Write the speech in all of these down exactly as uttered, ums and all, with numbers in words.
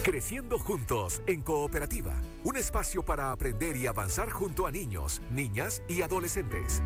Creciendo Juntos en Cooperativa, un espacio para aprender y avanzar junto a niños, niñas y adolescentes.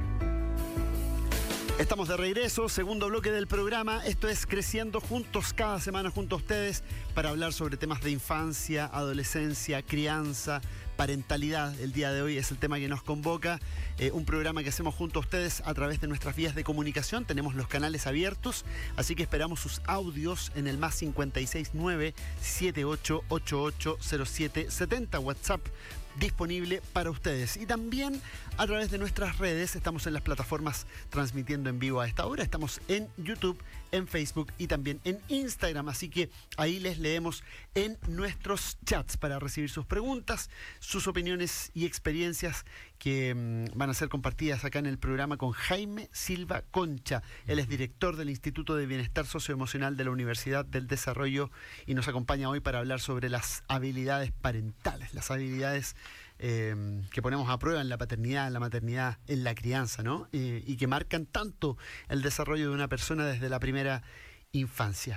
Estamos de regreso, segundo bloque del programa. Esto es Creciendo Juntos, cada semana junto a ustedes para hablar sobre temas de infancia, adolescencia, crianza, parentalidad. El día de hoy es el tema que nos convoca. Eh, un programa que hacemos junto a ustedes a través de nuestras vías de comunicación. Tenemos los canales abiertos, así que esperamos sus audios en el más cincuenta y seis nueve, siete ocho ocho ocho, cero siete siete cero, WhatsApp disponible para ustedes. Y también a través de nuestras redes, estamos en las plataformas transmitiendo en vivo a esta hora. Estamos en YouTube, en Facebook y también en Instagram, así que ahí les leemos en nuestros chats para recibir sus preguntas, sus opiniones y experiencias que mmm, van a ser compartidas acá en el programa con Jaime Silva Concha. Él es director del Instituto de Bienestar Socioemocional de la Universidad del Desarrollo y nos acompaña hoy para hablar sobre las habilidades parentales, las habilidades Eh, que ponemos a prueba en la paternidad, en la maternidad, en la crianza, ¿no? Eh, y que marcan tanto el desarrollo de una persona desde la primera infancia.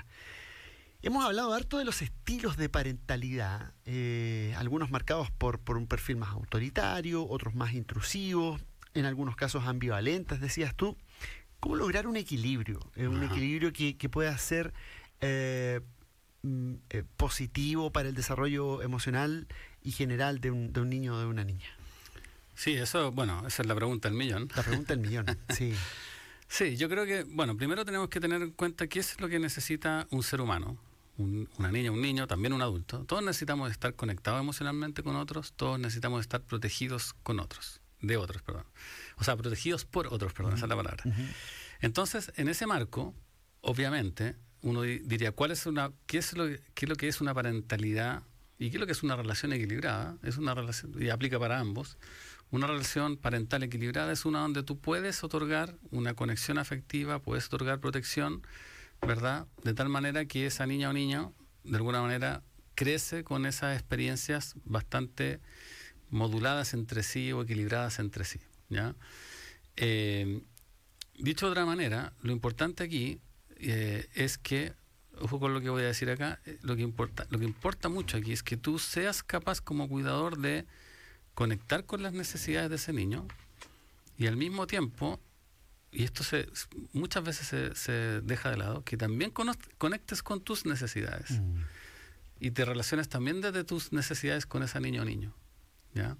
Hemos hablado harto de los estilos de parentalidad, eh, algunos marcados por, por un perfil más autoritario, otros más intrusivos, en algunos casos ambivalentes, decías tú. ¿Cómo lograr un equilibrio? Eh, un equilibrio que, que pueda ser Eh, Eh, positivo para el desarrollo emocional y general de un, de un niño o de una niña? Sí, eso, bueno, esa es la pregunta del millón. La pregunta del millón, sí. Sí, yo creo que, bueno, primero tenemos que tener en cuenta qué es lo que necesita un ser humano, un, una niña, un niño, también un adulto. Todos necesitamos estar conectados emocionalmente con otros, todos necesitamos estar protegidos con otros, de otros, perdón. O sea, protegidos por otros, perdón, uh-huh. esa es la palabra. Uh-huh. Entonces, en ese marco, obviamente, uno diría, ¿cuál es una, qué es lo, qué es lo que es una parentalidad y qué es lo que es una relación equilibrada? Es una relación, y aplica para ambos. Una relación parental equilibrada es una donde tú puedes otorgar una conexión afectiva, puedes otorgar protección, ¿verdad? De tal manera que esa niña o niño, de alguna manera, crece con esas experiencias bastante moduladas entre sí o equilibradas entre sí, ¿ya? Eh, dicho de otra manera, lo importante aquí Eh, es que, ojo con lo que voy a decir acá, eh, lo que importa, lo que importa mucho aquí es que tú seas capaz como cuidador de conectar con las necesidades de ese niño y al mismo tiempo, y esto se muchas veces se, se deja de lado, que también conectes con tus necesidades mm. y te relaciones también desde tus necesidades con esa niña o niño, ¿ya?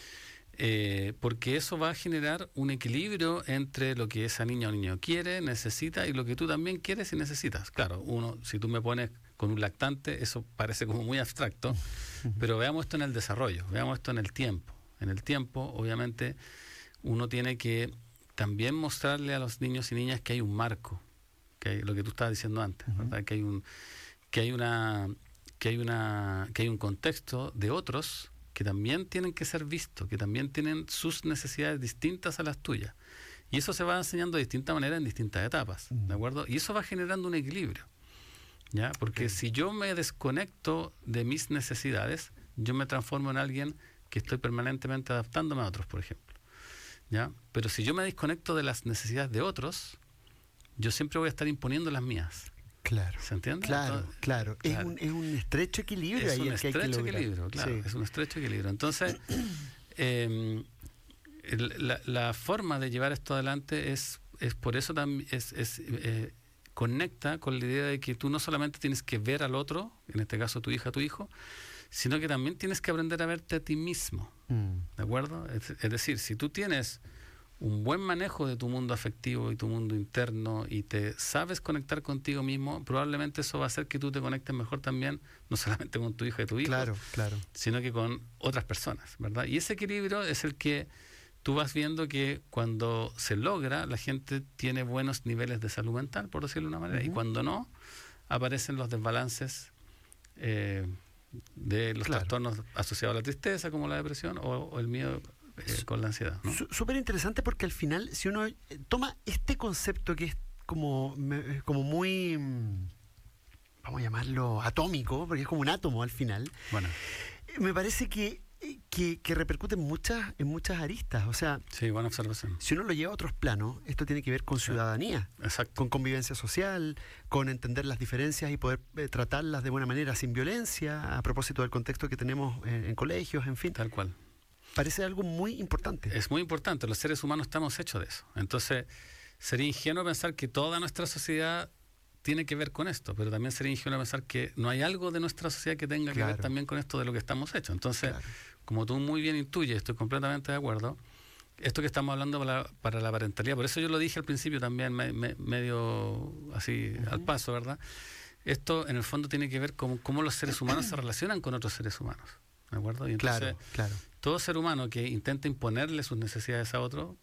Eh, porque eso va a generar un equilibrio entre lo que esa niña o niño quiere, necesita y lo que tú también quieres y necesitas. Claro, uno, si tú me pones con un lactante, eso parece como muy abstracto, uh-huh. pero veamos esto en el desarrollo, veamos esto en el tiempo. En el tiempo, obviamente, uno tiene que también mostrarle a los niños y niñas que hay un marco, que hay, lo que tú estabas diciendo antes, uh-huh. ¿verdad? Que hay un, que hay una, que hay una, que hay un contexto de otros que también tienen que ser vistos, que también tienen sus necesidades distintas a las tuyas. Y eso se va enseñando de distinta manera en distintas etapas, ¿de acuerdo? Y eso va generando un equilibrio, ¿ya? Porque okay. si yo me desconecto de mis necesidades, yo me transformo en alguien que estoy permanentemente adaptándome a otros, por ejemplo, ¿ya? Pero si yo me desconecto de las necesidades de otros, yo siempre voy a estar imponiendo las mías. Claro. ¿Se entiende? Claro, Entonces, claro. claro. Es un, es un estrecho equilibrio es ahí un el que hay que estrecho lograr. equilibrio, claro. Sí. Es un estrecho equilibrio. Entonces, eh, el, la, la forma de llevar esto adelante es, es por eso también es, es eh, conecta con la idea de que tú no solamente tienes que ver al otro, en este caso tu hija, tu hijo, sino que también tienes que aprender a verte a ti mismo. Mm. ¿De acuerdo? Es, es decir, si tú tienes un buen manejo de tu mundo afectivo y tu mundo interno y te sabes conectar contigo mismo, probablemente eso va a hacer que tú te conectes mejor también, no solamente con tu hija y tu hijo, claro, claro. sino que con otras personas, ¿verdad? Y ese equilibrio es el que tú vas viendo que cuando se logra, la gente tiene buenos niveles de salud mental, por decirlo de una manera, uh-huh. y cuando no, aparecen los desbalances eh, de los claro. trastornos asociados a la tristeza, como la depresión o, o el miedo Eh, con la ansiedad, ¿no? Súper interesante porque al final, si uno toma este concepto que es como, como muy, vamos a llamarlo atómico, porque es como un átomo al final, bueno. me parece que, que, que repercute en muchas, en muchas aristas. O sea, sí, buena observación. Si uno lo lleva a otros planos, esto tiene que ver con ciudadanía, exacto, con convivencia social, con entender las diferencias y poder eh, tratarlas de buena manera, sin violencia, a propósito del contexto que tenemos en, en colegios, en fin. Tal cual. Parece algo muy importante. Es muy importante, los seres humanos estamos hechos de eso. Entonces, sería ingenuo pensar que toda nuestra sociedad tiene que ver con esto, pero también sería ingenuo pensar que no hay algo de nuestra sociedad que tenga claro. que ver también con esto de lo que estamos hechos. Entonces, claro. como tú muy bien intuyes, estoy completamente de acuerdo, esto que estamos hablando para la, para la parentalidad, por eso yo lo dije al principio también, me, me, medio así uh-huh. al paso, ¿verdad? Esto en el fondo tiene que ver con cómo los seres humanos se relacionan con otros seres humanos, ¿de acuerdo? Y entonces, claro, claro. todo ser humano que intenta imponerle sus necesidades a otro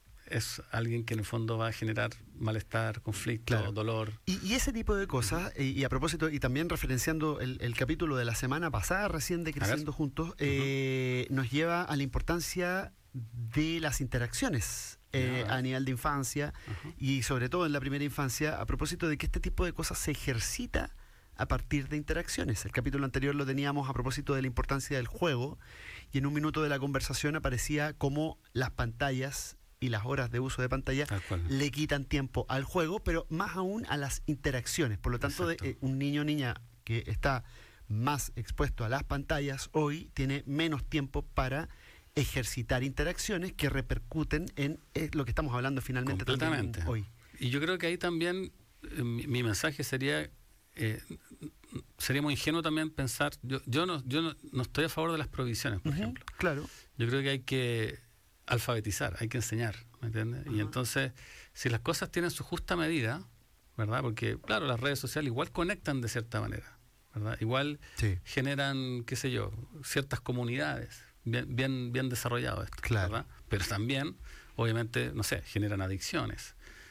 es alguien que en el fondo va a generar malestar, conflicto, claro. dolor. Y, y ese tipo de cosas, y, y a propósito, y también referenciando el, el capítulo de la semana pasada, recién de Creciendo Juntos, eh, uh-huh. nos lleva a la importancia de las interacciones eh, uh-huh. a nivel de infancia, uh-huh. y sobre todo en la primera infancia, a propósito de que este tipo de cosas se ejercita a partir de interacciones. El capítulo anterior lo teníamos a propósito de la importancia del juego, y en un minuto de la conversación aparecía cómo las pantallas y las horas de uso de pantalla le quitan tiempo al juego, pero más aún a las interacciones. Por lo tanto, de, eh, un niño o niña que está más expuesto a las pantallas hoy tiene menos tiempo para ejercitar interacciones que repercuten en eh, lo que estamos hablando finalmente también hoy. Y yo creo que ahí también eh, mi, mi mensaje sería eh, sería muy ingenuo también pensar, yo, yo, no, yo no, no estoy a favor de las prohibiciones, por uh-huh, ejemplo. Claro. Yo creo que hay que alfabetizar, hay que enseñar, ¿me entiendes? Uh-huh. Y entonces, si las cosas tienen su justa medida, ¿verdad? Porque, claro, las redes sociales igual conectan de cierta manera, ¿verdad? Igual sí. generan, qué sé yo, ciertas comunidades, bien, bien, bien desarrollado esto, claro. ¿verdad? Pero también, obviamente, no sé, generan adicciones,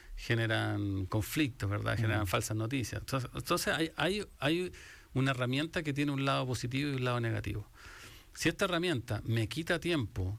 generan conflictos, ¿verdad? Generan uh-huh. falsas noticias. Entonces, entonces hay, hay, hay una herramienta que tiene un lado positivo y un lado negativo. Si esta herramienta me quita tiempo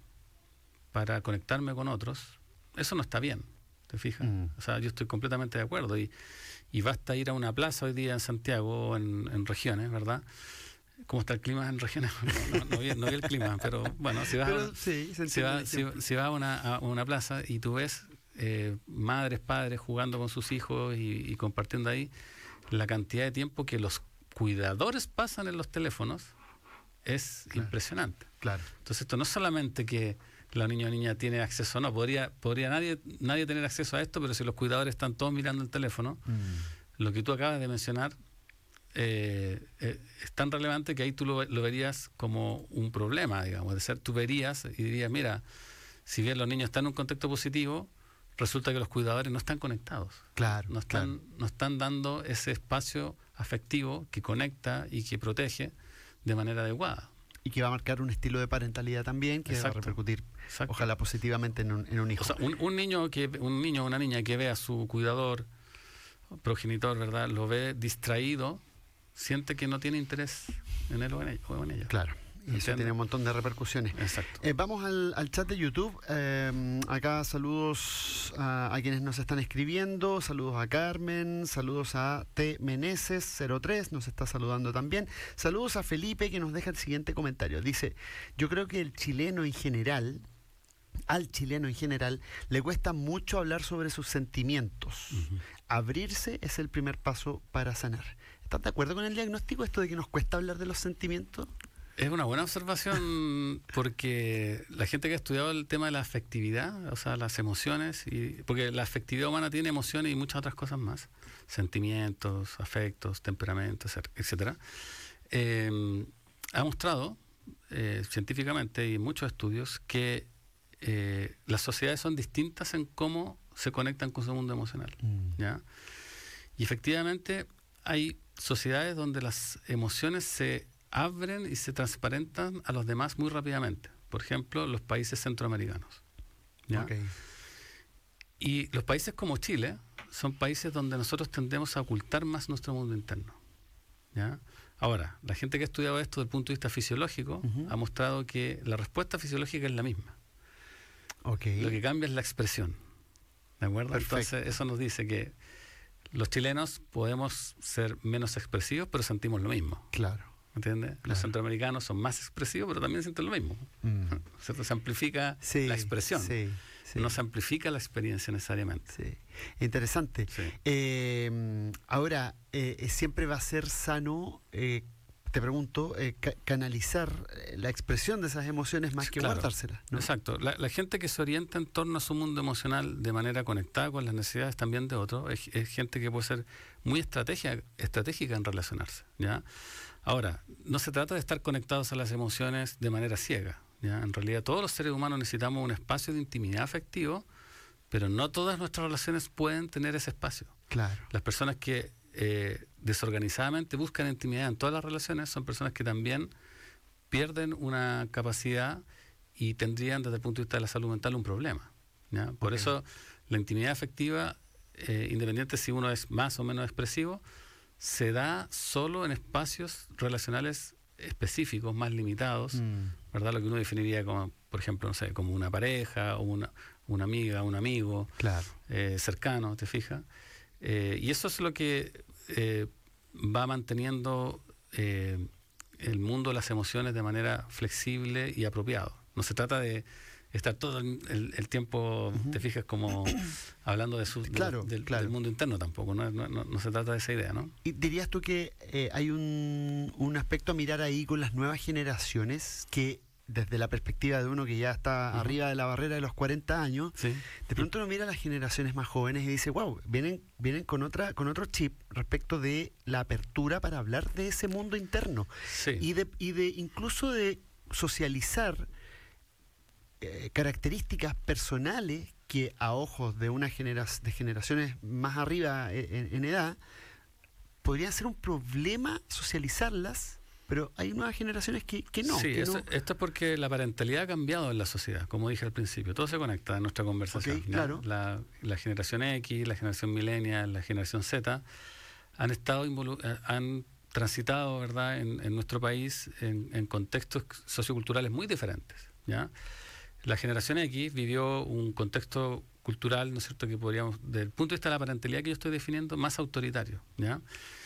para conectarme con otros, eso no está bien, ¿te fijas? Uh-huh. O sea, yo estoy completamente de acuerdo. Y, y basta ir a una plaza hoy día en Santiago o en, en regiones, ¿verdad? ¿Cómo está el clima en regiones? No, no, no, vi, no vi el clima, pero bueno, si vas, pero, a, sí, si vas, si, si vas a, una, a una plaza y tú ves eh, madres, padres jugando con sus hijos y, y compartiendo ahí, la cantidad de tiempo que los cuidadores pasan en los teléfonos es claro. impresionante. Claro. Entonces esto no es solamente que la niña o niña tiene acceso, no, podría, podría nadie, nadie tener acceso a esto, pero si los cuidadores están todos mirando el teléfono, mm. lo que tú acabas de mencionar eh, eh, es tan relevante que ahí tú lo, lo verías como un problema, digamos, de ser, tú verías y dirías, mira, si bien los niños están en un contexto positivo, resulta que los cuidadores no están conectados. Claro, no están, claro. no están dando ese espacio afectivo que conecta y que protege de manera adecuada. Y que va a marcar un estilo de parentalidad también que Exacto. va a repercutir, Exacto. ojalá positivamente en un, en un hijo. O sea, un, un niño que un niño o una niña que ve a su cuidador, progenitor, ¿verdad? Lo ve distraído, siente que no tiene interés en él o en ella. O en ella. Claro. Y eso tiene un montón de repercusiones. Exacto. Eh, vamos al, al chat de YouTube. Eh, acá saludos a, a quienes nos están escribiendo. Saludos a Carmen. Saludos a T. Meneses cero tres. Nos está saludando también. Saludos a Felipe, que nos deja el siguiente comentario. Dice, yo creo que el chileno en general, al chileno en general, le cuesta mucho hablar sobre sus sentimientos. Uh-huh. Abrirse es el primer paso para sanar. ¿Estás de acuerdo con el diagnóstico, esto de que nos cuesta hablar de los sentimientos? Es una buena observación porque la gente que ha estudiado el tema de la afectividad, o sea, las emociones, y porque la afectividad humana tiene emociones y muchas otras cosas más, sentimientos, afectos, temperamentos, etcétera, eh, ha mostrado eh, científicamente y en muchos estudios que eh, las sociedades son distintas en cómo se conectan con su mundo emocional, mm. ¿ya? Y efectivamente hay sociedades donde las emociones se abren y se transparentan a los demás muy rápidamente. Por ejemplo, los países centroamericanos, ¿ya? Okay. Y los países como Chile son países donde nosotros tendemos a ocultar más nuestro mundo interno, ¿ya? Ahora, la gente que ha estudiado esto desde el punto de vista fisiológico uh-huh. ha mostrado que la respuesta fisiológica es la misma. Okay. Lo que cambia es la expresión, ¿de acuerdo? Perfecto. Entonces, eso nos dice que los chilenos podemos ser menos expresivos, pero sentimos lo mismo. Claro. ¿entiendes? Claro. Los centroamericanos son más expresivos, pero también sienten lo mismo. Mm. ¿Cierto? Se amplifica sí, la expresión, sí, sí. no se amplifica la experiencia necesariamente. Sí. Interesante. Sí. Eh, ahora, eh, siempre va a ser sano, eh, te pregunto, eh, ca canalizar la expresión de esas emociones más que claro, guardárselas, ¿no? Exacto. La, la gente que se orienta en torno a su mundo emocional de manera conectada con las necesidades también de otros, es, es gente que puede ser muy estrategia, estratégica en relacionarse, ¿ya? Ahora, no se trata de estar conectados a las emociones de manera ciega, ¿ya? En realidad todos los seres humanos necesitamos un espacio de intimidad afectivo, pero no todas nuestras relaciones pueden tener ese espacio. Claro. Las personas que eh, desorganizadamente buscan intimidad en todas las relaciones son personas que también pierden una capacidad y tendrían desde el punto de vista de la salud mental un problema, ¿ya? Por okay. eso la intimidad afectiva, eh, independiente si uno es más o menos expresivo, se da solo en espacios relacionales específicos, más limitados, mm. ¿verdad? Lo que uno definiría como, por ejemplo, no sé, como una pareja o una, una amiga, un amigo, claro. eh, cercano, ¿te fijas? Eh, y eso es lo que eh, va manteniendo eh, el mundo de las emociones de manera flexible y apropiado. No se trata de estar todo el, el, el tiempo, uh-huh. te fijas, como hablando de su, de, claro, del, claro. del mundo interno tampoco, no, no, no, no se trata de esa idea, ¿no? ¿Y dirías tú que eh, hay un, un aspecto a mirar ahí con las nuevas generaciones que desde la perspectiva de uno que ya está uh-huh. arriba de la barrera de los cuarenta años, sí. de pronto uno mira a las generaciones más jóvenes y dice, wow, vienen, vienen con otra, con otro chip respecto de la apertura para hablar de ese mundo interno sí. y de, y de incluso de socializar eh, características personales que a ojos de una genera de generaciones más arriba en, en edad podrían ser un problema socializarlas. Pero hay nuevas generaciones que, que no. Sí, que eso, no. esto es porque la parentalidad ha cambiado en la sociedad, como dije al principio. Todo se conecta en nuestra conversación. Okay, claro. la, la generación X, la generación millennial, la generación Z han estado han transitado, ¿verdad?, en, en nuestro país en, en contextos socioculturales muy diferentes, ¿ya? La generación X vivió un contexto cultural, ¿no es cierto?, que podríamos, desde el punto de vista de la parentalidad que yo estoy definiendo, más autoritario, ¿ya?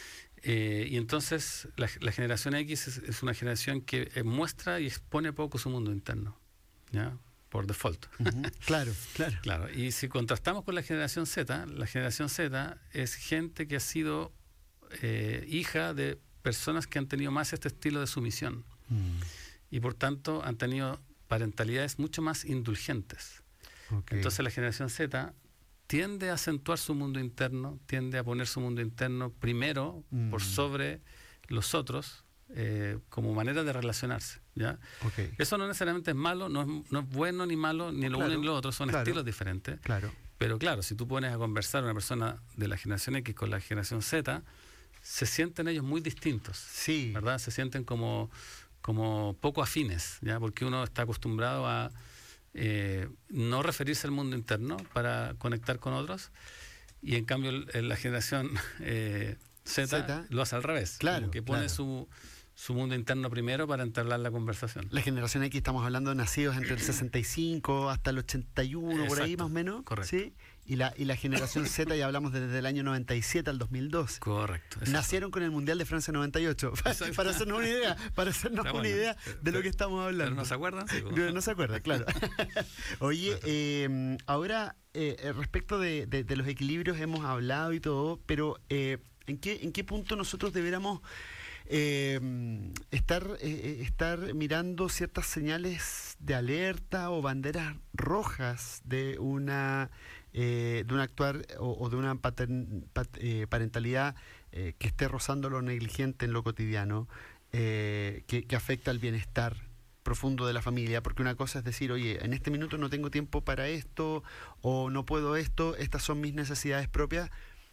Eh, y entonces la, la generación X es, es una generación que eh, muestra y expone poco su mundo interno, ¿ya? Por default. Uh-huh. Claro, claro. Claro. Y si contrastamos con la generación Z, la generación Z es gente que ha sido eh, hija de personas que han tenido más este estilo de sumisión mm. y por tanto han tenido parentalidades mucho más indulgentes. Okay. Entonces la generación Z tiende a acentuar su mundo interno, tiende a poner su mundo interno primero mm. por sobre los otros eh, como manera de relacionarse, ¿ya? Okay. Eso no necesariamente es malo, no es, no es bueno ni malo, ni lo claro, uno ni lo otro, son claro, estilos diferentes. Claro. Pero claro, si tú pones a conversar a una persona de la generación X con la generación Z, se sienten ellos muy distintos, sí. ¿verdad? Se sienten como, como poco afines, ¿ya? Porque uno está acostumbrado a Eh, no referirse al mundo interno para conectar con otros y en cambio en la generación eh, Z, Z lo hace al revés, claro, que pone claro. su, su mundo interno primero para entablar la conversación. La generación X, estamos hablando de nacidos entre el sesenta y cinco hasta el ochenta y uno, por ahí más o menos. Correcto. ¿Sí? Y la, y la generación Z ya hablamos desde el año noventa y siete al dos mil doce. Correcto. Exacto. Nacieron con el Mundial de Francia noventa y ocho. Para hacernos una idea, para hacernos bueno, una idea de lo que estamos hablando. ¿Pero no se acuerdan? Sí, no, no se acuerdan, claro. Oye, eh, ahora eh, respecto de, de, de los equilibrios hemos hablado y todo, pero eh, ¿en qué, en qué punto nosotros deberíamos Eh, estar eh, estar mirando ciertas señales de alerta o banderas rojas de una eh, de un actuar o, o de una patern, pat, eh, parentalidad eh, que esté rozando lo negligente en lo cotidiano, eh, que, que afecta al bienestar profundo de la familia? Porque una cosa es decir, oye, en este minuto no tengo tiempo para esto, o no puedo esto, estas son mis necesidades propias,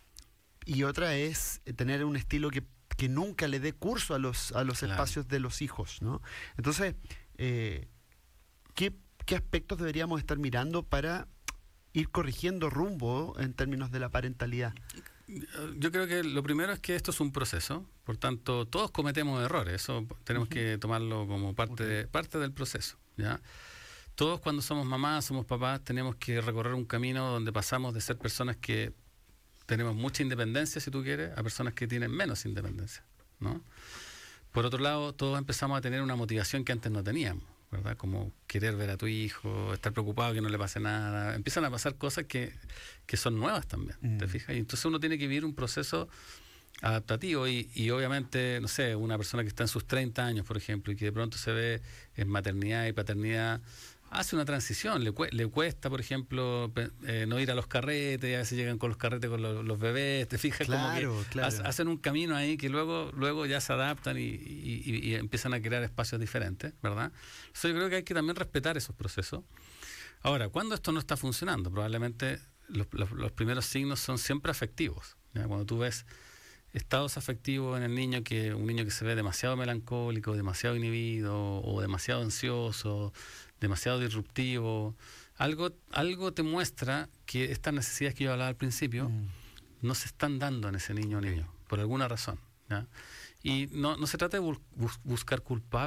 y otra es tener un estilo que que nunca le dé curso a los a los claro. espacios de los hijos, ¿no? Entonces, eh, ¿qué, ¿qué aspectos deberíamos estar mirando para ir corrigiendo rumbo en términos de la parentalidad? Yo creo que lo primero es que esto es un proceso, por tanto, todos cometemos errores, eso tenemos uh-huh. que tomarlo como parte, okay. de, parte del proceso, ¿ya? Todos cuando somos mamás, somos papás, tenemos que recorrer un camino donde pasamos de ser personas que tenemos mucha independencia, si tú quieres, a personas que tienen menos independencia, ¿no? Por otro lado, todos empezamos a tener una motivación que antes no teníamos, ¿verdad? Como querer ver a tu hijo, estar preocupado que no le pase nada. Empiezan a pasar cosas que, que son nuevas también, mm. ¿te fijas? Y entonces uno tiene que vivir un proceso adaptativo y, y obviamente, no sé, una persona que está en sus treinta años, por ejemplo, y que de pronto se ve en maternidad y paternidad, hace una transición, le, cu- le cuesta, por ejemplo, pe- eh, no ir a los carretes, a veces llegan con los carretes con los, los bebés, te fijas, claro, como que claro. ha- hacen un camino ahí que luego luego ya se adaptan y, y, y, y empiezan a crear espacios diferentes, ¿verdad? Entonces yo creo que hay que también respetar esos procesos. Ahora, cuando esto no está funcionando, probablemente los, los, los primeros signos son siempre afectivos, ¿ya? Cuando tú ves estados afectivos en el niño, que un niño que se ve demasiado melancólico, demasiado inhibido o demasiado ansioso, demasiado disruptivo, algo, algo te muestra que estas necesidades que yo hablaba al principio mm. no se están dando en ese niño o niño, por alguna razón, ¿ya? Y no, no se trata de bu- bus- buscar culpables.